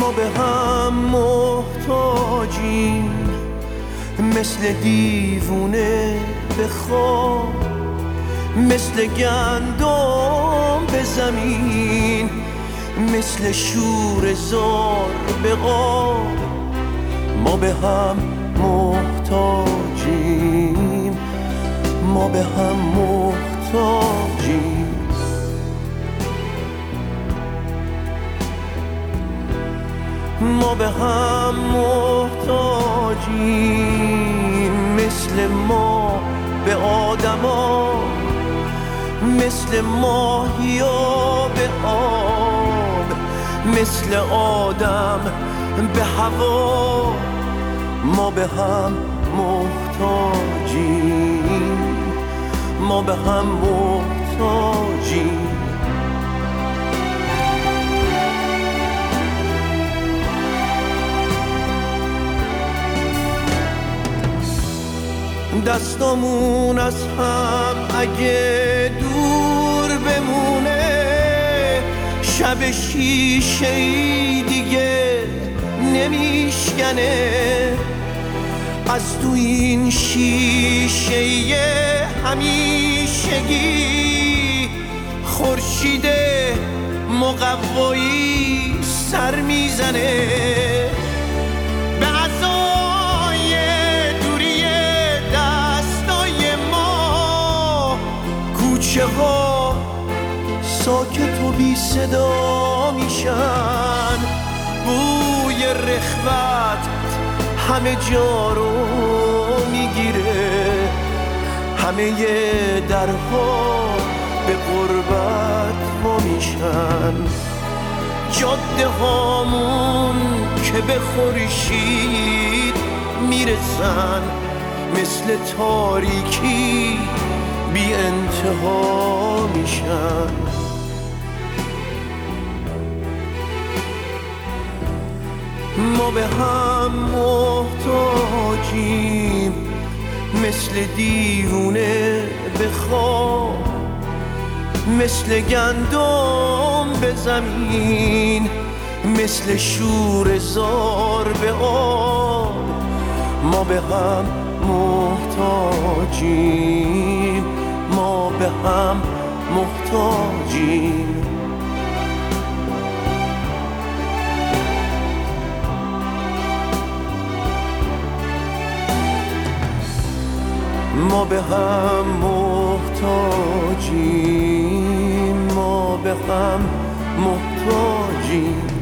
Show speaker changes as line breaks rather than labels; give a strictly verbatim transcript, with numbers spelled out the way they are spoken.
ما به هم محتاجیم، مثل دیوونه به خواب، مثل گندم به زمین، مثل شور زار به قاب. ما به هم محتاجیم، ما به هم محتاجیم. ما به هم محتاجیم، مثل ما به آدما، مثل ماهیا به آب، مثل آدم به هوا. ما به هم محتاجیم، ما به هم محتاجیم. دستامون از هم اگه دور بمونه، شب شیشه‌ای دیگه نمیشکنه. از تو این شیشه همیشگی خورشید مقوایی سر میزنه. به عزای دوری دستای ما کوچه ها ساکت و بی صدا میشن. بوی رخوت همه جا رو میگیره، همه درها به غربت وا میشن. جاده هامون که به خورشید میرسن، مثل تاریکی بی انتها میشن. ما به هم محتاجیم، مثل دیوونه به خواب، مثل گندم به زمین، مثل شور زار به آب. ما به هم محتاجیم، ما به هم محتاجیم. ما به هم محتاجیم، ما به هم محتاجیم.